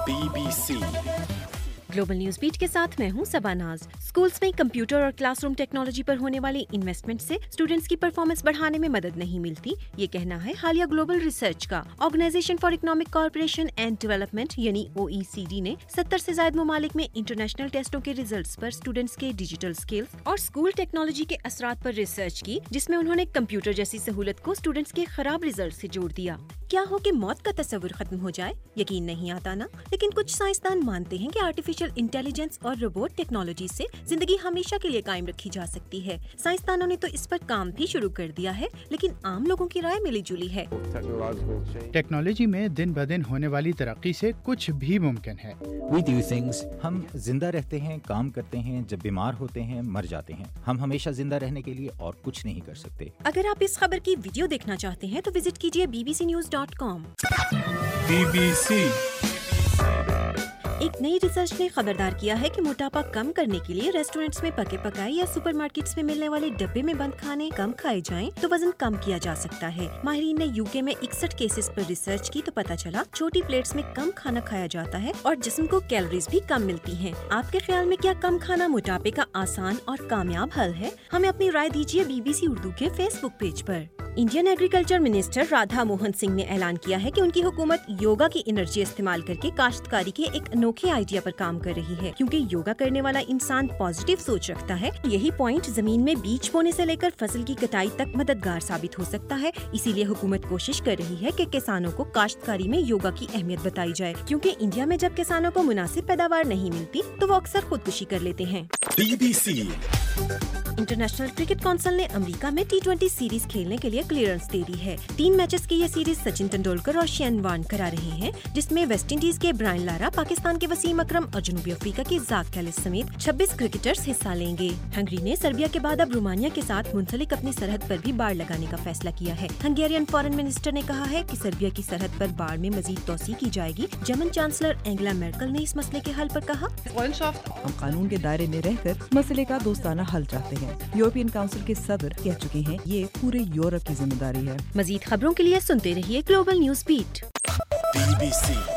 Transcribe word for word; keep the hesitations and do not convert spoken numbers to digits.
Be B C global news beat کے ساتھ میں ہوں سبا ناز۔ اسکولز میں کمپیوٹر اور کلاس روم ٹیکنالوجی پر ہونے والی انویسٹمنٹ سے اسٹوڈنٹس کی پرفارمنس بڑھانے میں مدد نہیں ملتی، یہ کہنا ہے حالیہ گلوبل ریسرچ کا۔ Organization for economic cooperation and development یعنی او ای سی ڈی نے ستر سے زائد ممالک میں انٹرنیشنل ٹیسٹوں کے ریزلٹس پر اسٹوڈنٹس کے ڈیجیٹل اسکلز اور اسکول ٹیکنالوجی کے اثرات پر ریسرچ کی، جس میں انہوں نے کمپیوٹر جیسی سہولت کو اسٹوڈنٹس کے خراب ریزلٹ سے جوڑ دیا۔ کیا ہو کہ موت کا تصور ختم ہو جائے؟ یقین نہیں آتا نا، لیکن کچھ سائنسدان مانتے ہیں کہ آرٹیفیشل انٹیلیجنس اور روبوٹ ٹیکنالوجی سے زندگی ہمیشہ کے لیے قائم رکھی جا سکتی ہے۔ سائنسدانوں نے تو اس پر کام بھی شروع کر دیا ہے، لیکن عام لوگوں کی رائے ملی جلی ہے۔ ٹیکنالوجی میں دن بدن ہونے والی ترقی سے کچھ بھی ممکن ہے۔ We do things. ہم زندہ رہتے ہیں، کام کرتے ہیں، جب بیمار ہوتے ہیں مر جاتے ہیں۔ ہم ہمیشہ زندہ رہنے کے لیے اور کچھ نہیں کر سکتے۔ اگر آپ اس خبر کی ویڈیو دیکھنا چاہتے ہیں تو وزٹ کیجیے B B C news dot com. B B C ایک نئی ریسرچ نے خبردار کیا ہے کہ موٹاپا کم کرنے کے لیے ریسٹورینٹس میں پکے پکائے یا سپر مارکیٹس میں ملنے والے ڈبے میں بند کھانے کم کھائے جائیں تو وزن کم کیا جا سکتا ہے۔ ماہرین نے یو کے میں اکسٹھ کیسز پر ریسرچ کی تو پتا چلا چھوٹی پلیٹس میں کم کھانا کھایا جاتا ہے اور جسم کو کیلوریز بھی کم ملتی ہیں۔ آپ کے خیال میں کیا کم کھانا موٹاپے کا آسان اور کامیاب حل ہے؟ ہمیں اپنی رائے دیجیے بی بی سی اردو کے فیس بک پیج پر۔ Indian agriculture minister Radha Mohan Singh نے اعلان کیا ہے کہ ان کی حکومت یوگا کی انرجی استعمال کر کے کاشتکاری کے ایک انوکھے آئیڈیا پر کام کر رہی ہے، کیونکہ یوگا کرنے والا انسان پازیٹیو سوچ رکھتا ہے۔ یہی پوائنٹ زمین میں بیج بونے سے لے کر فصل کی کٹائی تک مددگار ثابت ہو سکتا ہے۔ اسی لیے حکومت کوشش کر رہی ہے کہ کسانوں کو کاشتکاری میں یوگا کی اہمیت بتائی جائے، کیونکہ انڈیا میں جب کسانوں کو مناسب پیداوار نہیں ملتی تو وہ اکثر خودکشی کر لیتے ہیں۔ B B C international cricket council نے امریکہ میں ٹی ٹوئنٹی سیریز کھیلنے کے لیے کلیئرنس دے دی ہے۔ تین میچز کی یہ سیریز سچن تندولکر اور شین وارن کرا رہے ہیں، جس میں ویسٹ انڈیز کے برائن لارا، پاکستان کے وسیم اکرم اور جنوبی افریقہ کے زاک کیلس سمیت چھبیس کرکٹرز حصہ لیں گے۔ ہنگری نے سربیا کے بعد اب رومانیہ کے ساتھ منسلک اپنی سرحد پر بھی باڑ لگانے کا فیصلہ کیا ہے۔ ہنگیرین فارن منسٹر نے کہا ہے کہ سربیا کی سرحد پر باڑ میں مزید توسیع کی جائے گی۔ جرمن چانسلر اینگلا میرکل نے اس مسئلے کے حل پر کہا، ہم قانون کے دائرے میں رہ کر مسئلے کا دوستانہ حل چاہتے ہیں۔ یورپین کونسل کے صدر کہہ چکے ہیں یہ پورے یورپ کی ذمہ داری ہے۔ مزید خبروں کے لیے سنتے رہیے global news beat. B B سی